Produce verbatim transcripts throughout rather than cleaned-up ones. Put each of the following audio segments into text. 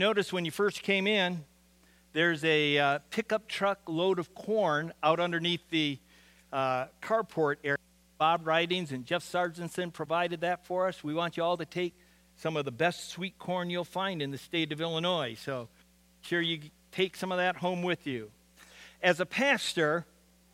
Notice when you first came in, there's a uh, pickup truck load of corn out underneath the uh, carport area. Bob Ridings and Jeff Sargentson provided that for us. We want you all to take some of the best sweet corn you'll find in the state of Illinois. So sure you take some of that home with you. As a pastor,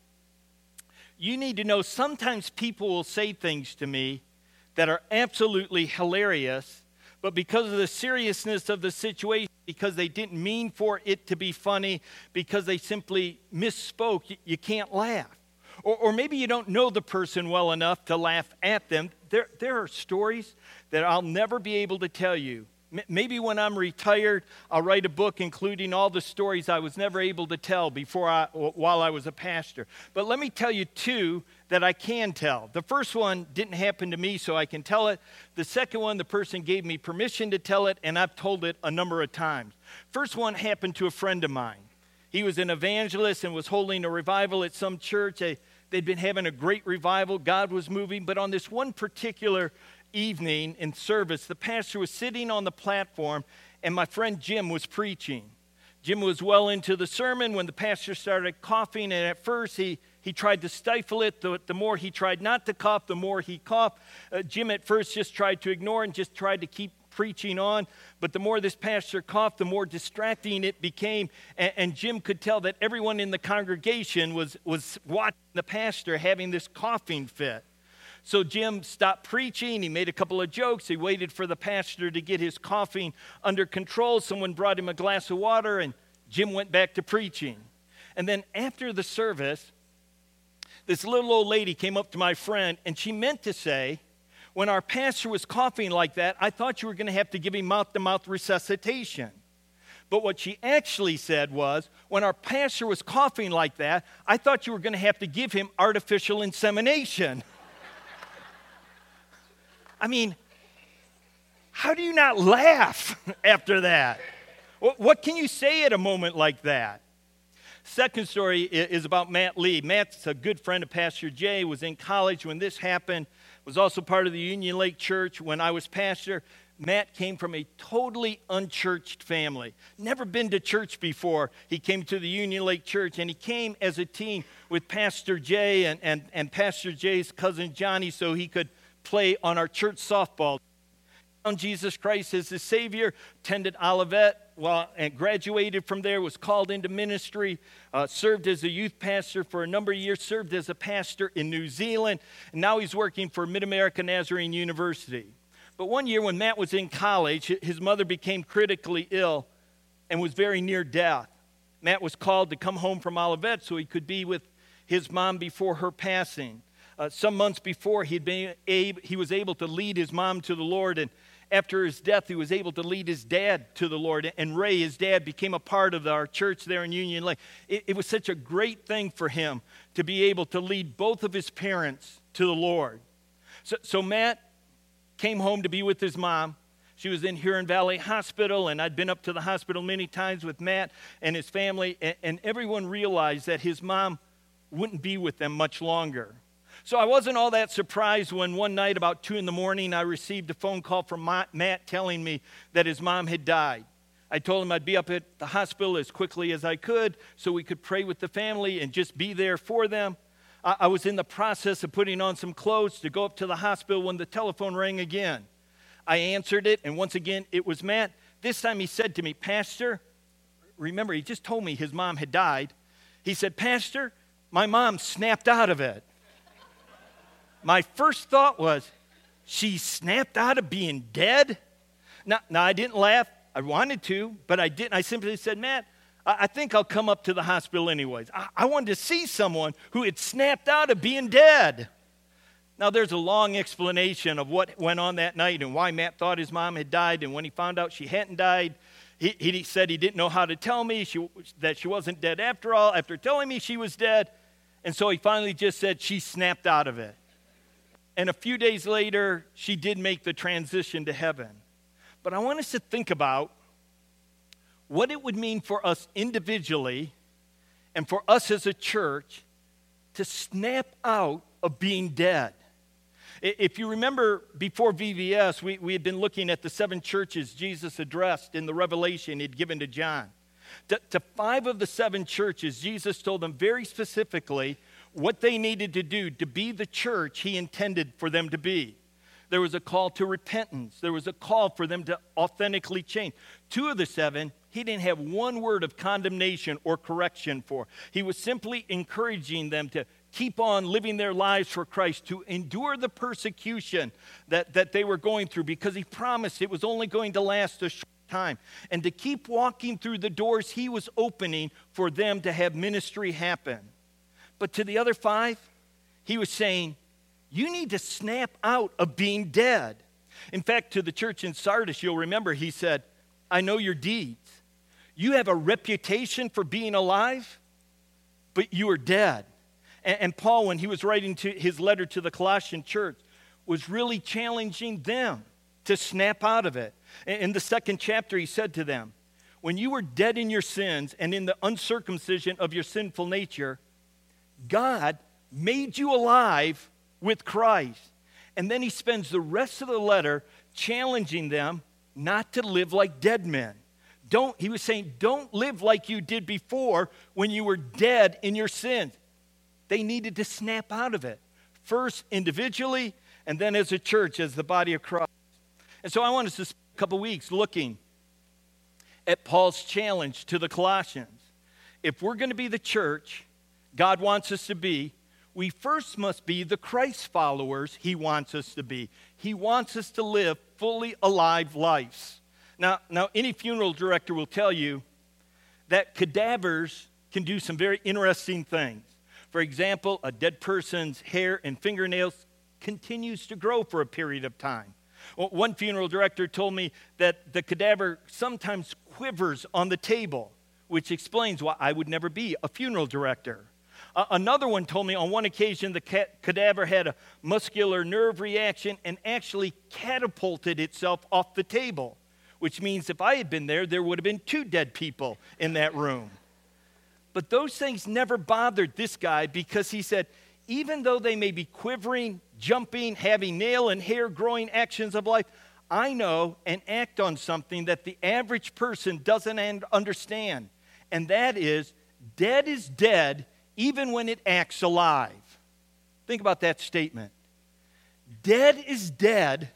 you need to know sometimes people will say things to me that are absolutely hilarious, but because of the seriousness of the situation, because they didn't mean for it to be funny, because they simply misspoke, you, you can't laugh. Or, or maybe you don't know the person well enough to laugh at them. There, there are stories that I'll never be able to tell you. M- maybe when I'm retired, I'll write a book including all the stories I was never able to tell before I, while I was a pastor. But let me tell you two that I can tell. The first one didn't happen to me, so I can tell it. The second one, the person gave me permission to tell it, and I've told it a number of times. First one happened to a friend of mine. He was an evangelist and was holding a revival at some church. They, they'd been having a great revival. God was moving. But on this one particular evening in service, the pastor was sitting on the platform, and my friend Jim was preaching. Jim was well into the sermon when the pastor started coughing, and at first he, he tried to stifle it. The, the more he tried not to cough, the more he coughed. Uh, Jim at first just tried to ignore and just tried to keep preaching on, but the more this pastor coughed, the more distracting it became, and, and Jim could tell that everyone in the congregation was, was watching the pastor having this coughing fit. So Jim stopped preaching. He made a couple of jokes. He waited for the pastor to get his coughing under control. Someone brought him a glass of water, and Jim went back to preaching. And then after the service, this little old lady came up to my friend, and she meant to say, when our pastor was coughing like that, I thought you were going to have to give him mouth-to-mouth resuscitation. But what she actually said was, when our pastor was coughing like that, I thought you were going to have to give him artificial insemination. I mean, how do you not laugh after that? What can you say at a moment like that? Second story is about Matt Lee. Matt's a good friend of Pastor Jay, was in college when this happened, was also part of the Union Lake Church when I was pastor. Matt came from a totally unchurched family. Never been to church before. He came to the Union Lake Church, and he came as a teen with Pastor Jay and, and, and Pastor Jay's cousin Johnny so he could play on our church softball. Found Jesus Christ as his Savior, attended Olivet, well, and graduated from there, was called into ministry, uh, served as a youth pastor for a number of years, served as a pastor in New Zealand, and now he's working for Mid-America Nazarene University. But one year when Matt was in college, his mother became critically ill and was very near death. Matt was called to come home from Olivet so he could be with his mom before her passing. Uh, some months before, he'd been able, he was able to lead his mom to the Lord, and after his death, he was able to lead his dad to the Lord. And Ray, his dad, became a part of our church there in Union Lake. It, it was such a great thing for him to be able to lead both of his parents to the Lord. So, so Matt came home to be with his mom. She was in Huron Valley Hospital, and I'd been up to the hospital many times with Matt and his family, and, and everyone realized that his mom wouldn't be with them much longer. So I wasn't all that surprised when one night about two in the morning I received a phone call from Matt telling me that his mom had died. I told him I'd be up at the hospital as quickly as I could so we could pray with the family and just be there for them. I, I was in the process of putting on some clothes to go up to the hospital when the telephone rang again. I answered it, and once again it was Matt. This time he said to me, "Pastor," remember he just told me his mom had died. He said, "Pastor, my mom snapped out of it." My first thought was, she snapped out of being dead? Now, now, I didn't laugh. I wanted to, but I didn't. I simply said, "Matt, I, I think I'll come up to the hospital anyways." I, I wanted to see someone who had snapped out of being dead. Now, there's a long explanation of what went on that night and why Matt thought his mom had died, and when he found out she hadn't died, he, he said he didn't know how to tell me she, that she wasn't dead after all, after telling me she was dead, and so he finally just said she snapped out of it. And a few days later, she did make the transition to heaven. But I want us to think about what it would mean for us individually and for us as a church to snap out of being dead. If you remember, before V V S, we, we had been looking at the seven churches Jesus addressed in the revelation he'd given to John. To, to five of the seven churches, Jesus told them very specifically what they needed to do to be the church he intended for them to be. There was a call to repentance. There was a call for them to authentically change. Two of the seven, he didn't have one word of condemnation or correction for. He was simply encouraging them to keep on living their lives for Christ, to endure the persecution that, that they were going through, because he promised it was only going to last a short time, and to keep walking through the doors he was opening for them to have ministry happen. But to the other five, he was saying, you need to snap out of being dead. In fact, to the church in Sardis, you'll remember, he said, I know your deeds. You have a reputation for being alive, but you are dead. And, and Paul, when he was writing to his letter to the Colossian church, was really challenging them to snap out of it. In the second chapter, he said to them, when you were dead in your sins and in the uncircumcision of your sinful nature, God made you alive with Christ. And then he spends the rest of the letter challenging them not to live like dead men. Don't, he was saying, don't live like you did before when you were dead in your sins. They needed to snap out of it, first individually, and then as a church, as the body of Christ. And so I want us to spend a couple weeks looking at Paul's challenge to the Colossians. If we're going to be the church God wants us to be, we first must be the Christ followers he wants us to be. He wants us to live fully alive lives. Now, now, any funeral director will tell you that cadavers can do some very interesting things. For example, a dead person's hair and fingernails continues to grow for a period of time. Well, one funeral director told me that the cadaver sometimes quivers on the table, which explains why I would never be a funeral director. Uh, another one told me on one occasion the ca- cadaver had a muscular nerve reaction and actually catapulted itself off the table, which means if I had been there, there would have been two dead people in that room. But those things never bothered this guy, because he said, even though they may be quivering, jumping, having nail and hair growing actions of life, I know and act on something that the average person doesn't understand. And that is, dead is dead even when it acts alive. Think about that statement. Dead is dead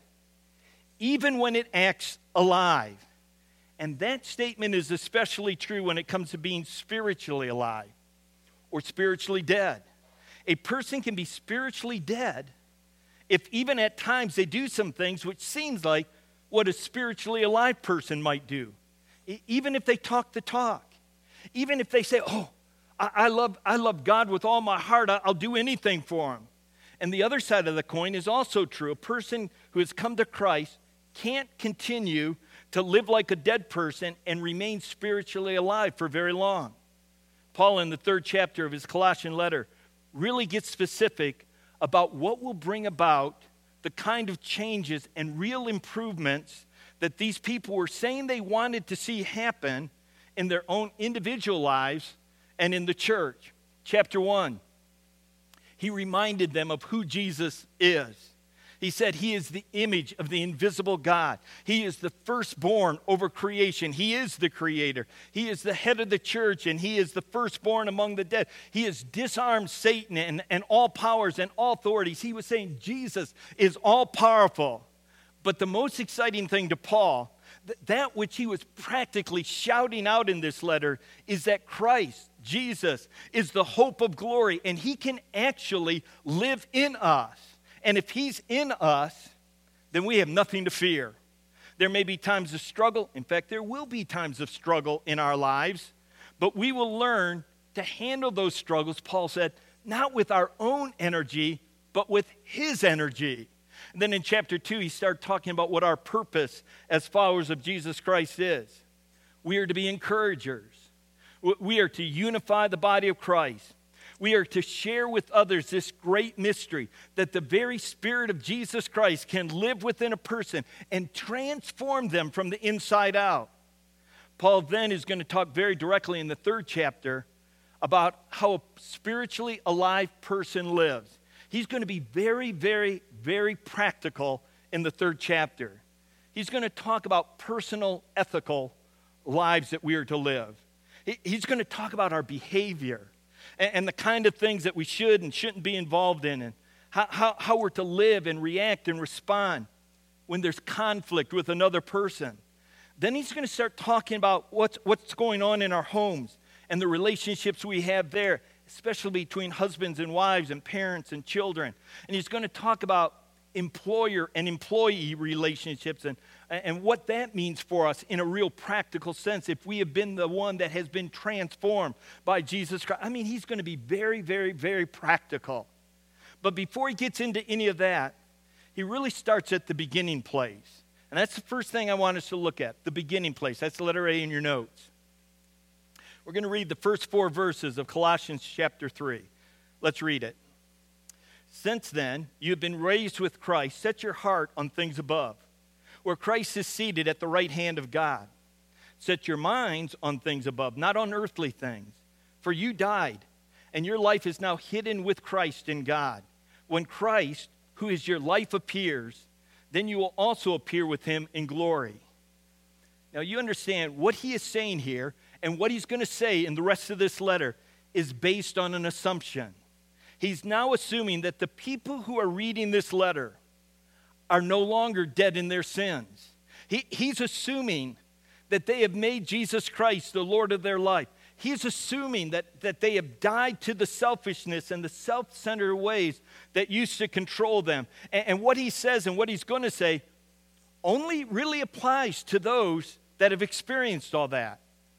even when it acts alive. And that statement is especially true when it comes to being spiritually alive or spiritually dead. A person can be spiritually dead if even at times they do some things which seems like what a spiritually alive person might do. Even if they talk the talk. Even if they say, oh, I love, I love God with all my heart, I'll do anything for him. And the other side of the coin is also true. A person who has come to Christ can't continue to live like a dead person and remain spiritually alive for very long. Paul, in the third chapter of his Colossian letter, really gets specific about what will bring about the kind of changes and real improvements that these people were saying they wanted to see happen in their own individual lives and in the church. Chapter one, he reminded them of who Jesus is. He said he is the image of the invisible God. He is the firstborn over creation. He is the creator. He is the head of the church, and he is the firstborn among the dead. He has disarmed Satan and, and all powers and all authorities. He was saying Jesus is all powerful. But the most exciting thing to Paul, th- that which he was practically shouting out in this letter, is that Christ, Jesus, is the hope of glory, and he can actually live in us. And if he's in us, then we have nothing to fear. There may be times of struggle. In fact, there will be times of struggle in our lives. But we will learn to handle those struggles, Paul said, not with our own energy, but with his energy. And then in chapter two, he started talking about what our purpose as followers of Jesus Christ is. We are to be encouragers. We are to unify the body of Christ. We are to share with others this great mystery that the very Spirit of Jesus Christ can live within a person and transform them from the inside out. Paul then is going to talk very directly in the third chapter about how a spiritually alive person lives. He's going to be very, very very practical in the third chapter. He's going to talk about personal, ethical lives that we are to live. He's going to talk about our behavior and, and the kind of things that we should and shouldn't be involved in, and how, how, how we're to live and react and respond when there's conflict with another person. Then he's going to start talking about what's, what's going on in our homes and the relationships we have there, especially between husbands and wives and parents and children. And he's going to talk about employer and employee relationships and, and what that means for us in a real practical sense if we have been the one that has been transformed by Jesus Christ. I mean, he's going to be very, very, very practical. But before he gets into any of that, he really starts at the beginning place. And that's the first thing I want us to look at, the beginning place. That's the letter A in your notes. We're going to read the first four verses of Colossians chapter three. Let's read it. Since then, you have been raised with Christ. Set your heart on things above, where Christ is seated at the right hand of God. Set your minds on things above, not on earthly things. For you died, and your life is now hidden with Christ in God. When Christ, who is your life, appears, then you will also appear with him in glory. Now you understand what he is saying here and what he's going to say in the rest of this letter is based on an assumption. He's now assuming that the people who are reading this letter are no longer dead in their sins. He, he's assuming that they have made Jesus Christ the Lord of their life. He's assuming that, that they have died to the selfishness and the self-centered ways that used to control them. And, and what he says and what he's going to say only really applies to those that have experienced all that.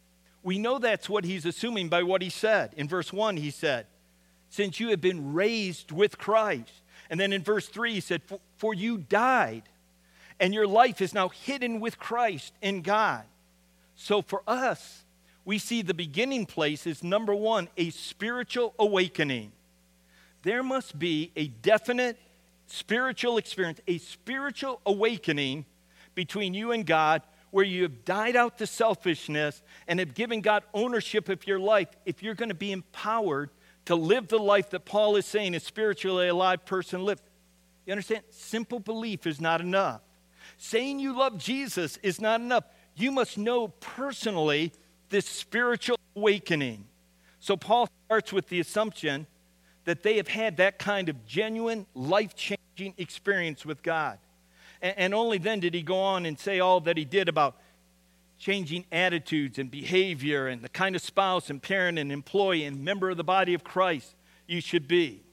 We know that's what he's assuming by what he said. In verse one, he said, since you have been raised with Christ. And then in verse three, he said, for, for you died, and your life is now hidden with Christ in God. So for us, we see the beginning place is, number one, a spiritual awakening. There must be a definite spiritual experience, a spiritual awakening between you and God, where you have died out to selfishness and have given God ownership of your life if you're going to be empowered to live the life that Paul is saying a spiritually alive person lives. You understand? Simple belief is not enough. Saying you love Jesus is not enough. You must know personally this spiritual awakening. So Paul starts with the assumption that they have had that kind of genuine, life-changing experience with God. And, and only then did he go on and say all that he did about changing attitudes and behavior and the kind of spouse and parent and employee and member of the body of Christ you should be.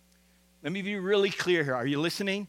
Let me be really clear here. Are you listening?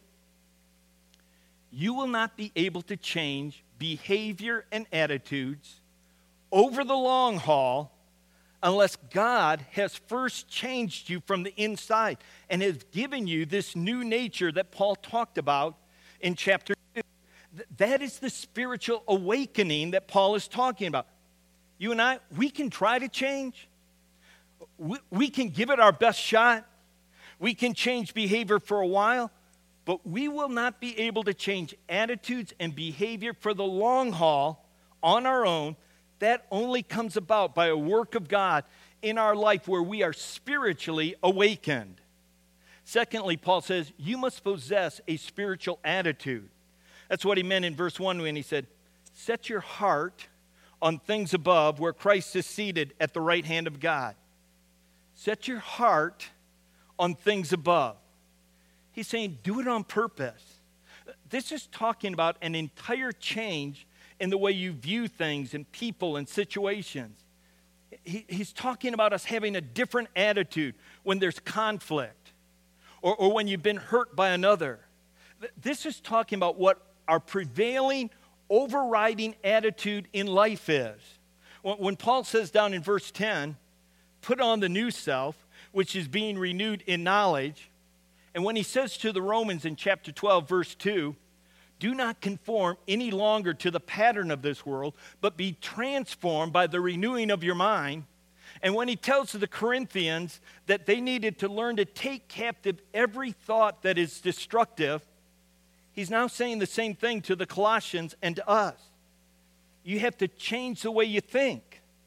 You will not be able to change behavior and attitudes over the long haul unless God has first changed you from the inside and has given you this new nature that Paul talked about in chapter two. That is the spiritual awakening that Paul is talking about. You and I, we can try to change. We, we can give it our best shot. We can change behavior for a while, but we will not be able to change attitudes and behavior for the long haul on our own. That only comes about by a work of God in our life where we are spiritually awakened. Secondly, Paul says, you must possess a spiritual attitude. That's what he meant in verse one when he said, set your heart on things above where Christ is seated at the right hand of God. Set your heart on things above. He's saying, do it on purpose. This is talking about an entire change in the way you view things and people and situations. He, he's talking about us having a different attitude when there's conflict or, or when you've been hurt by another. This is talking about what our prevailing, overriding attitude in life is. When, when Paul says down in verse ten, put on the new self, which is being renewed in knowledge. And when he says to the Romans in chapter twelve, verse two, do not conform any longer to the pattern of this world, but be transformed by the renewing of your mind. And when he tells the Corinthians that they needed to learn to take captive every thought that is destructive, he's now saying the same thing to the Colossians and to us. You have to change the way you think.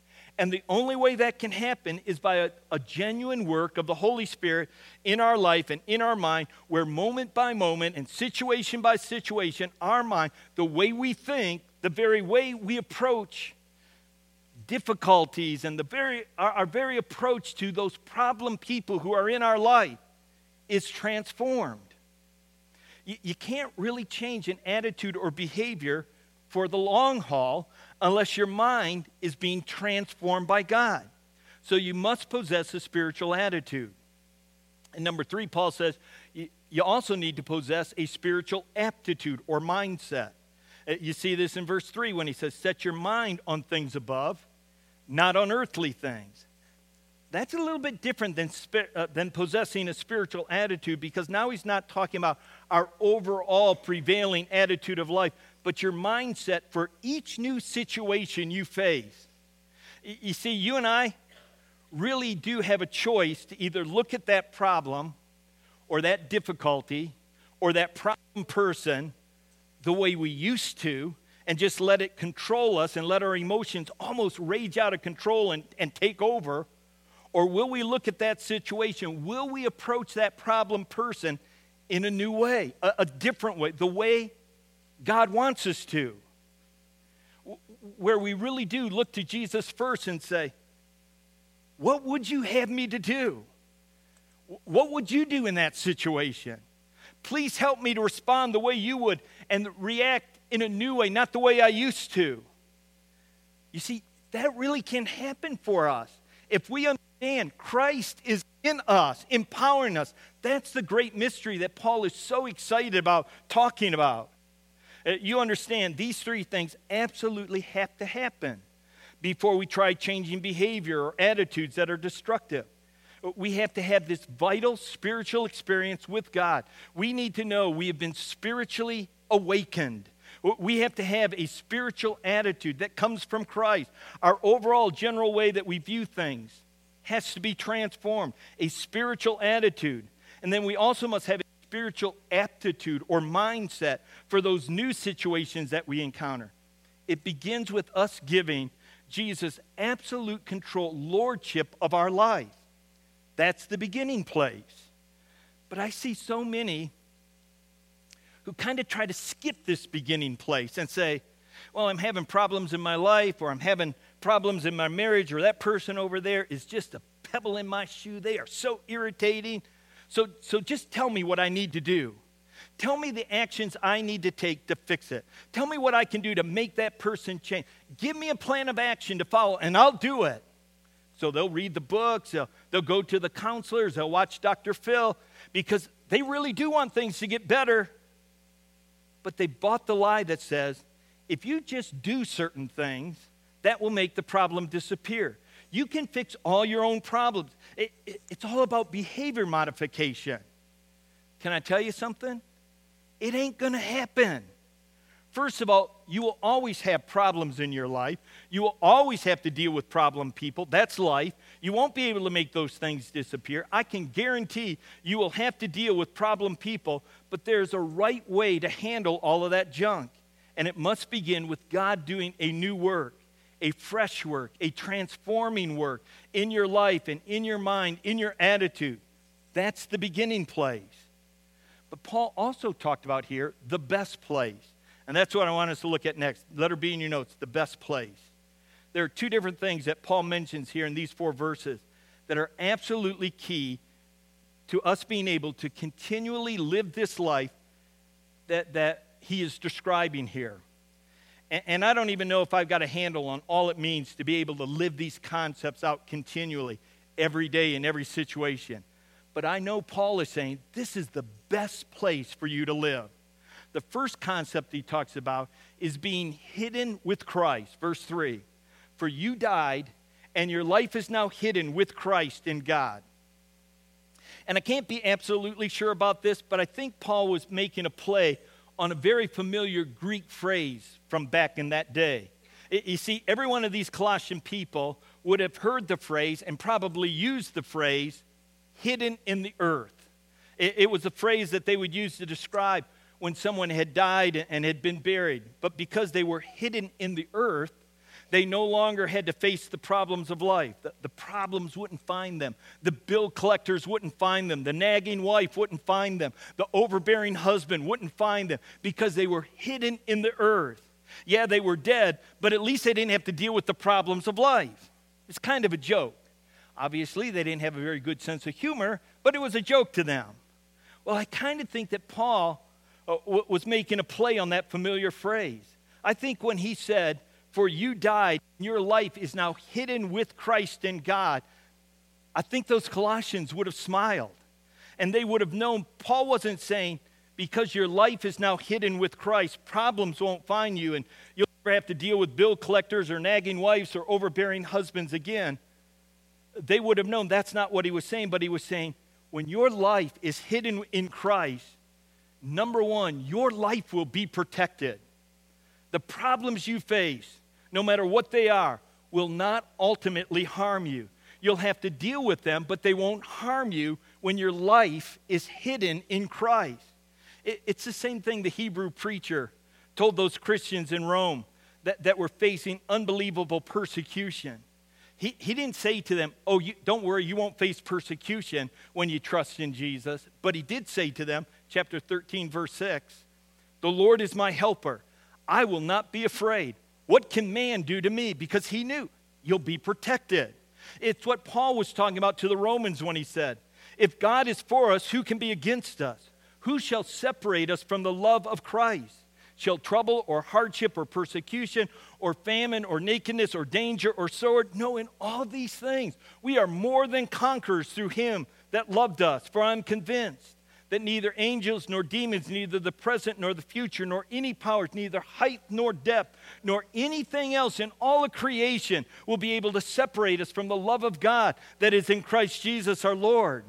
And the only way that can happen is by a, a genuine work of the Holy Spirit in our life and in our mind, where moment by moment and situation by situation, our mind, the way we think, the very way we approach difficulties and the very our, our very approach to those problem people who are in our life is transformed. You, you can't really change an attitude or behavior for the long haul unless your mind is being transformed by God. So you must possess a spiritual attitude. And number three, Paul says, you, you also need to possess a spiritual aptitude or mindset. Uh, You see this in verse three when he says, set your mind on things above, not on earthly things. That's a little bit different than, spi- uh, than possessing a spiritual attitude, because now he's not talking about our overall prevailing attitude of life, but your mindset for each new situation you face. Y- You see, you and I really do have a choice to either look at that problem or that difficulty or that problem person the way we used to and just let it control us and let our emotions almost rage out of control and, and take over. Or will we look at that situation? Will we approach that problem person in a new way, a, a different way, the way God wants us to? Where we really do look to Jesus first and say, what would you have me to do? What would you do in that situation? Please help me to respond the way you would and react in a new way, not the way I used to. You see, that really can happen for us. If we understand Christ is in us, empowering us, that's the great mystery that Paul is so excited about talking about. Uh, You understand these three things absolutely have to happen before we try changing behavior or attitudes that are destructive. We have to have this vital spiritual experience with God. We need to know we have been spiritually awakened. We have to have a spiritual attitude that comes from Christ. Our overall general way that we view things has to be transformed, a spiritual attitude. And then we also must have a spiritual aptitude or mindset for those new situations that we encounter. It begins with us giving Jesus absolute control, lordship of our life. That's the beginning place. But I see so many who kind of try to skip this beginning place and say, well, I'm having problems in my life, or I'm having problems in my marriage, or that person over there is just a pebble in my shoe. They are so irritating. So, so just tell me what I need to do. Tell me the actions I need to take to fix it. Tell me what I can do to make that person change. Give me a plan of action to follow, and I'll do it. So they'll read the books, they'll, they'll go to the counselors, they'll watch Doctor Phil, because they really do want things to get better. But they bought the lie that says, if you just do certain things, that will make the problem disappear. You can fix all your own problems. It, it, it's all about behavior modification. Can I tell you something? It ain't going to happen. First of all, you will always have problems in your life. You will always have to deal with problem people. That's life. You won't be able to make those things disappear. I can guarantee you will have to deal with problem people, but there's a right way to handle all of that junk. And it must begin with God doing a new work, a fresh work, a transforming work in your life and in your mind, in your attitude. That's the beginning place. But Paul also talked about here the best place. And that's what I want us to look at next. Letter B in your notes, the best place. There are two different things that Paul mentions here in these four verses that are absolutely key to us being able to continually live this life that, that he is describing here. And, and I don't even know if I've got a handle on all it means to be able to live these concepts out continually every day in every situation. But I know Paul is saying this is the best place for you to live. The first concept he talks about is being hidden with Christ. Verse three, for you died, and your life is now hidden with Christ in God. And I can't be absolutely sure about this, but I think Paul was making a play on a very familiar Greek phrase from back in that day. You see, every one of these Colossian people would have heard the phrase and probably used the phrase, hidden in the earth. It was a phrase that they would use to describe when someone had died and had been buried. But because they were hidden in the earth, They no longer had to face the problems of life. The, the problems wouldn't find them. The bill collectors wouldn't find them. The nagging wife wouldn't find them. The overbearing husband wouldn't find them because they were hidden in the earth. Yeah, they were dead, but at least they didn't have to deal with the problems of life. It's kind of a joke. Obviously, they didn't have a very good sense of humor, but it was a joke to them. Well, I kind of think that Paul uh, w- was making a play on that familiar phrase. I think when he said, "For you died, your life is now hidden with Christ in God," I think those Colossians would have smiled. And they would have known Paul wasn't saying, because your life is now hidden with Christ, problems won't find you and you'll never have to deal with bill collectors or nagging wives or overbearing husbands again. They would have known that's not what he was saying, but he was saying, when your life is hidden in Christ, number one, your life will be protected. The problems you face, no matter what they are, will not ultimately harm you. You'll have to deal with them, but they won't harm you when your life is hidden in Christ. It, it's the same thing the Hebrew preacher told those Christians in Rome that, that were facing unbelievable persecution. He, he didn't say to them, oh, you, don't worry, you won't face persecution when you trust in Jesus. But he did say to them, chapter thirteen, verse six, the Lord is my helper. I will not be afraid. What can man do to me? Because he knew you'll be protected. It's what Paul was talking about to the Romans when he said, if God is for us, who can be against us? Who shall separate us from the love of Christ? Shall trouble or hardship or persecution or famine or nakedness or danger or sword? No, in all these things, we are more than conquerors through him that loved us. For I'm convinced that neither angels nor demons, neither the present nor the future, nor any powers, neither height nor depth, nor anything else in all of creation will be able to separate us from the love of God that is in Christ Jesus our Lord.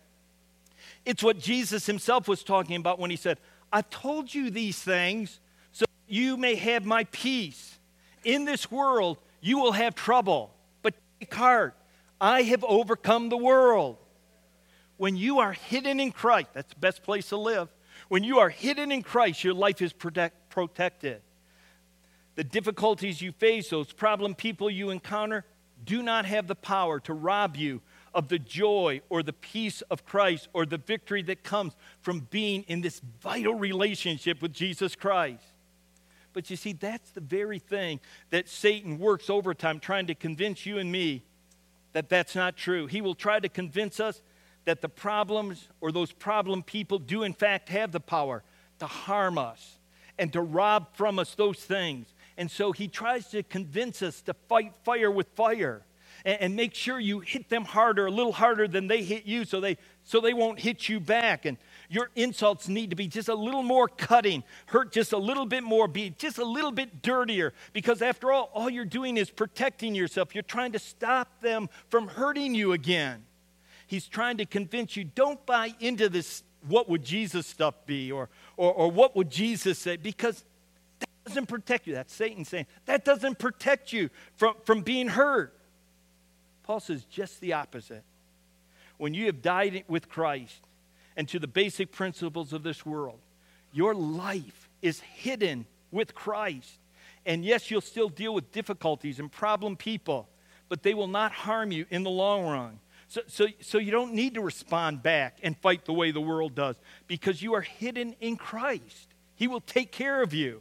It's what Jesus himself was talking about when he said, I've told you these things so you may have my peace. In this world, you will have trouble, but take heart. I have overcome the world. When you are hidden in Christ, that's the best place to live. When you are hidden in Christ, your life is protect, protected. The difficulties you face, those problem people you encounter, do not have the power to rob you of the joy or the peace of Christ or the victory that comes from being in this vital relationship with Jesus Christ. But you see, that's the very thing that Satan works overtime trying to convince you and me that that's not true. He will try to convince us that the problems or those problem people do in fact have the power to harm us and to rob from us those things. And so he tries to convince us to fight fire with fire. And make sure you hit them harder, a little harder than they hit you so they so they won't hit you back. And your insults need to be just a little more cutting, hurt just a little bit more, be just a little bit dirtier. Because after all, all you're doing is protecting yourself. You're trying to stop them from hurting you again. He's trying to convince you, don't buy into this what would Jesus stuff be or, or, or what would Jesus say, because that doesn't protect you. That's Satan saying, that doesn't protect you from, from being hurt. Paul says just the opposite. When you have died with Christ and to the basic principles of this world, your life is hidden with Christ. And yes, you'll still deal with difficulties and problem people, but they will not harm you in the long run. So, so, so you don't need to respond back and fight the way the world does because you are hidden in Christ. He will take care of you.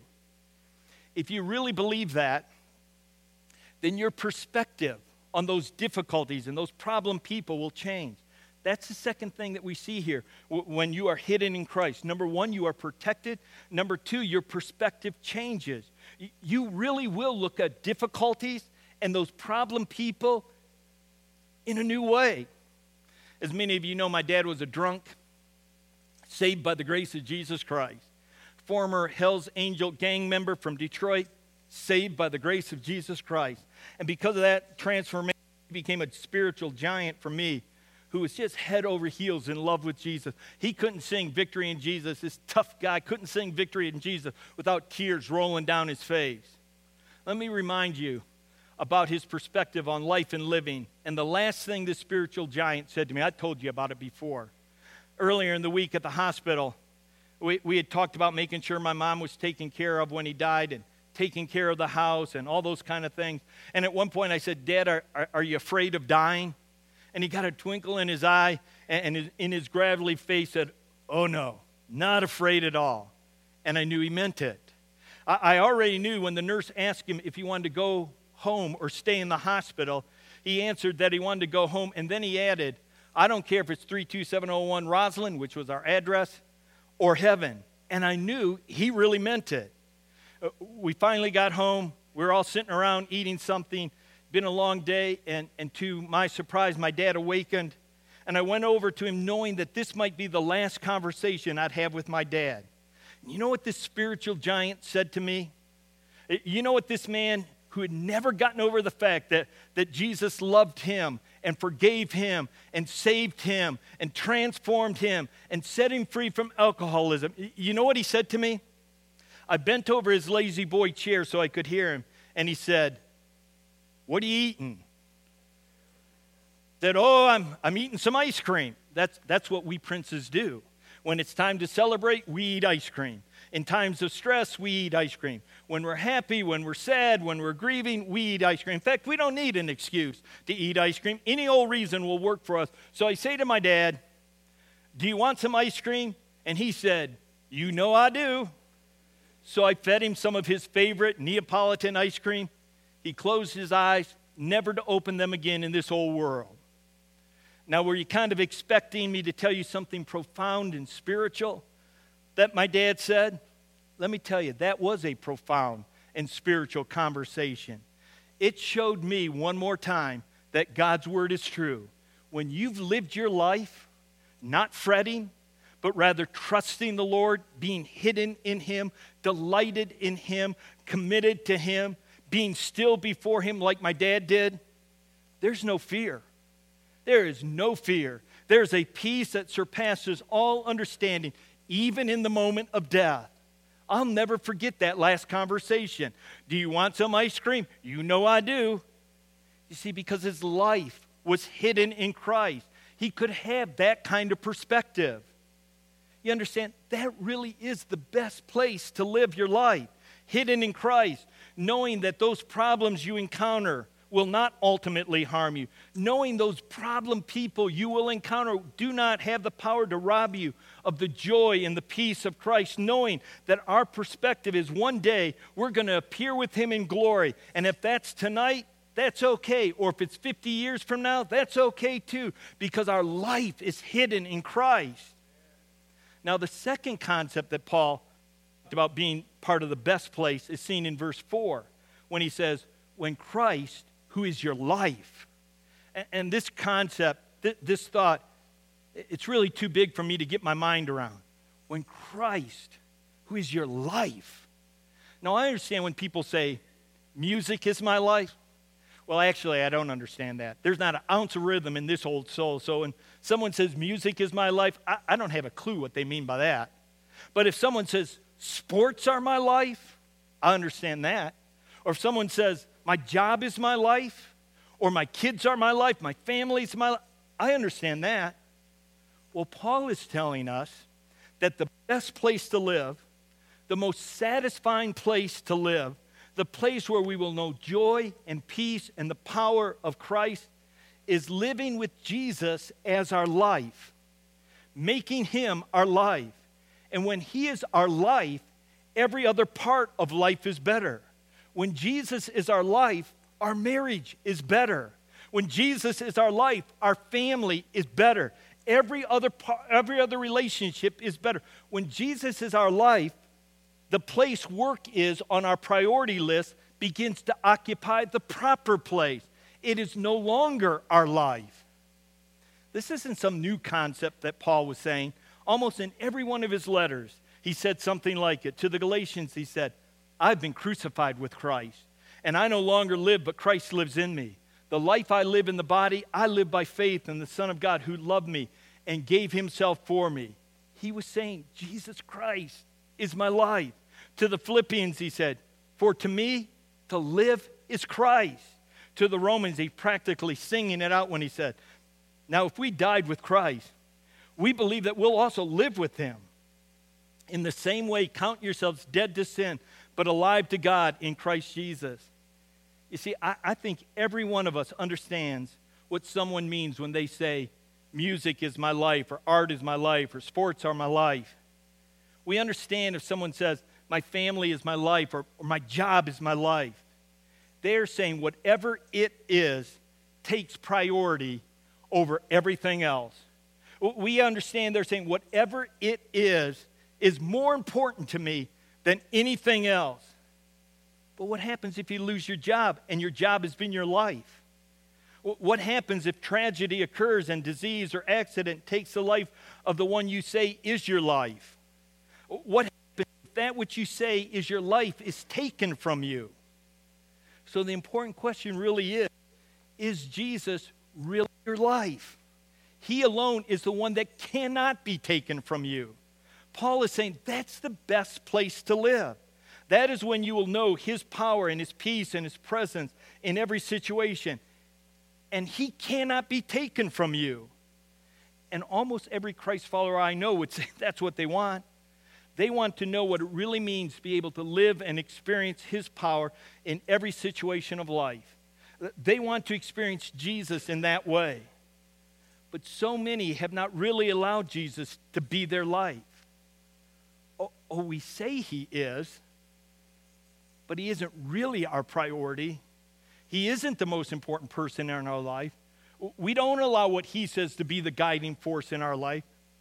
If you really believe that, then your perspective on those difficulties and those problem people will change. That's the second thing that we see here when you are hidden in Christ. Number one, you are protected. Number two, your perspective changes. You really will look at difficulties and those problem people in a new way. As many of you know, my dad was a drunk, saved by the grace of Jesus Christ. Former Hell's Angel gang member from Detroit, saved by the grace of Jesus Christ. And because of that transformation, he became a spiritual giant for me, who was just head over heels in love with Jesus. He couldn't sing Victory in Jesus. This tough guy couldn't sing Victory in Jesus without tears rolling down his face. Let me remind you about his perspective on life and living. And the last thing this spiritual giant said to me, I told you about it before. Earlier in the week at the hospital, we, we had talked about making sure my mom was taken care of when he died and taking care of the house and all those kind of things. And at one point I said, Dad, are, are, are you afraid of dying? And he got a twinkle in his eye, and, and in his gravelly face said, oh no, not afraid at all. And I knew he meant it. I, I already knew when the nurse asked him if he wanted to go home or stay in the hospital, he answered that he wanted to go home, and then he added, I don't care if it's three two seven oh one Roslyn, which was our address, or heaven. And I knew he really meant it. Uh, we finally got home. We were all sitting around eating something. Been a long day, and, and to my surprise, my dad awakened. And I went over to him knowing that this might be the last conversation I'd have with my dad. You know what this spiritual giant said to me? You know what this man who had never gotten over the fact that, that Jesus loved him and forgave him and saved him and transformed him and set him free from alcoholism. You know what he said to me? I bent over his lazy boy chair so I could hear him, and he said, what are you eating? I said, oh, I'm, I'm eating some ice cream. That's, that's what we princes do. When it's time to celebrate, we eat ice cream. In times of stress, we eat ice cream. When we're happy, when we're sad, when we're grieving, we eat ice cream. In fact, we don't need an excuse to eat ice cream. Any old reason will work for us. So I say to my dad, do you want some ice cream? And he said, you know I do. So I fed him some of his favorite Neapolitan ice cream. He closed his eyes, never to open them again in this whole world. Now, were you kind of expecting me to tell you something profound and spiritual that my dad said? Let me tell you, that was a profound and spiritual conversation. It showed me one more time that God's word is true. When you've lived your life, not fretting, but rather trusting the Lord, being hidden in him, delighted in him, committed to him, being still before him like my dad did, there's no fear. There is no fear. There's a peace that surpasses all understanding, even in the moment of death. I'll never forget that last conversation. Do you want some ice cream? You know I do. You see, because his life was hidden in Christ, he could have that kind of perspective. You understand? That really is the best place to live your life, hidden in Christ, knowing that those problems you encounter will not ultimately harm you. Knowing those problem people you will encounter do not have the power to rob you of the joy and the peace of Christ. Knowing that our perspective is one day we're going to appear with him in glory. And if that's tonight, that's okay. Or if it's fifty years from now, that's okay too. Because our life is hidden in Christ. Now the second concept that Paul talked about being part of the best place is seen in verse four. When he says, when Christ, who is your life. And this concept, this thought, it's really too big for me to get my mind around. When Christ, who is your life. Now, I understand when people say, music is my life. Well, actually, I don't understand that. There's not an ounce of rhythm in this old soul. So when someone says, music is my life, I, I don't have a clue what they mean by that. But if someone says, sports are my life, I understand that. Or if someone says, my job is my life, or my kids are my life, my family is my life, I understand that. Well, Paul is telling us that the best place to live, the most satisfying place to live, the place where we will know joy and peace and the power of Christ is living with Jesus as our life, making him our life. And when he is our life, every other part of life is better. When Jesus is our life, our marriage is better. When Jesus is our life, our family is better. Every other part, every other relationship is better. When Jesus is our life, the place work is on our priority list begins to occupy the proper place. It is no longer our life. This isn't some new concept that Paul was saying. Almost in every one of his letters, he said something like it. To the Galatians, he said, I've been crucified with Christ, and I no longer live, but Christ lives in me. The life I live in the body, I live by faith in the Son of God who loved me and gave himself for me. He was saying, Jesus Christ is my life. To the Philippians, he said, for to me, to live is Christ. To the Romans, he practically singing it out when he said, now if we died with Christ, we believe that we'll also live with him. In the same way, count yourselves dead to sin, but alive to God in Christ Jesus. You see, I, I think every one of us understands what someone means when they say, music is my life, or art is my life, or sports are my life. We understand if someone says, my family is my life, or, or my job is my life. They're saying whatever it is takes priority over everything else. We understand they're saying whatever it is is more important to me than anything else. But what happens if you lose your job and your job has been your life? What happens if tragedy occurs and disease or accident takes the life of the one you say is your life? What happens if that which you say is your life is taken from you? So the important question really is, is Jesus really your life? He alone is the one that cannot be taken from you. Paul is saying that's the best place to live. That is when you will know his power and his peace and his presence in every situation. And he cannot be taken from you. And almost every Christ follower I know would say that's what they want. They want to know what it really means to be able to live and experience his power in every situation of life. They want to experience Jesus in that way. But so many have not really allowed Jesus to be their life. Oh, oh, we say he is, but he isn't really our priority. He isn't the most important person in our life. We don't allow what he says to be the guiding force in our life.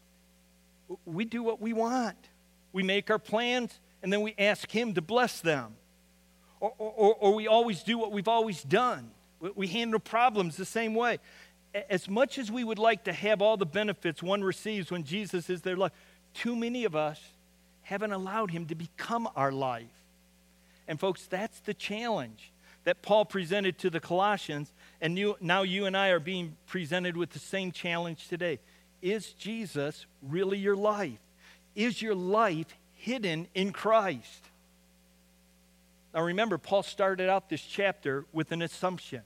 We do what we want. We make our plans, and then we ask him to bless them. Or, or, or we always do what we've always done. We handle problems the same way. As much as we would like to have all the benefits one receives when Jesus is their life, too many of us haven't allowed him to become our life. And folks, that's the challenge that Paul presented to the Colossians, and you, now you and I are being presented with the same challenge today. Is Jesus really your life? Is your life hidden in Christ? Now remember, Paul started out this chapter with an assumption.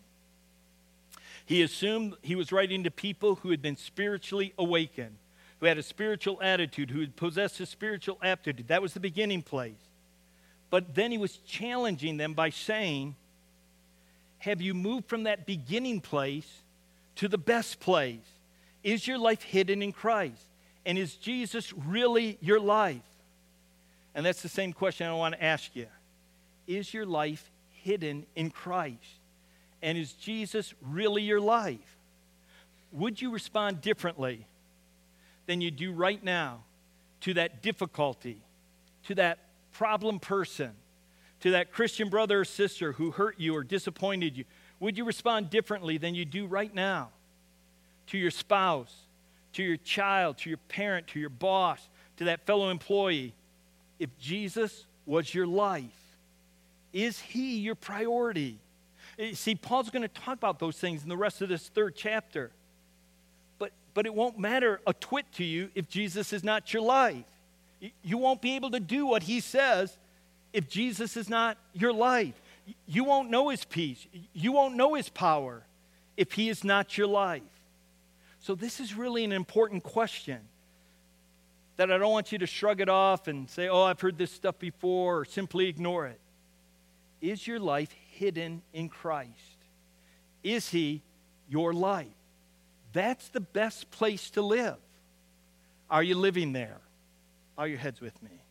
He assumed he was writing to people who had been spiritually awakened, who had a spiritual attitude, who had possessed a spiritual aptitude. That was the beginning place. But then he was challenging them by saying, have you moved from that beginning place to the best place? Is your life hidden in Christ? And is Jesus really your life? And that's the same question I want to ask you. Is your life hidden in Christ? And is Jesus really your life? Would you respond differently than you do right now to that difficulty, to that problem person, to that Christian brother or sister who hurt you or disappointed you? Would you respond differently than you do right now to your spouse, to your child, to your parent, to your boss, to that fellow employee? If Jesus was your life, is he your priority? See, Paul's going to talk about those things in the rest of this third chapter. But, but it won't matter a twit to you if Jesus is not your life. You won't be able to do what he says if Jesus is not your life. You won't know his peace. You won't know his power if he is not your life. So this is really an important question that I don't want you to shrug it off and say, oh, I've heard this stuff before, or simply ignore it. Is your life hidden in Christ? Is he your life? That's the best place to live. Are you living there? Bow your heads with me.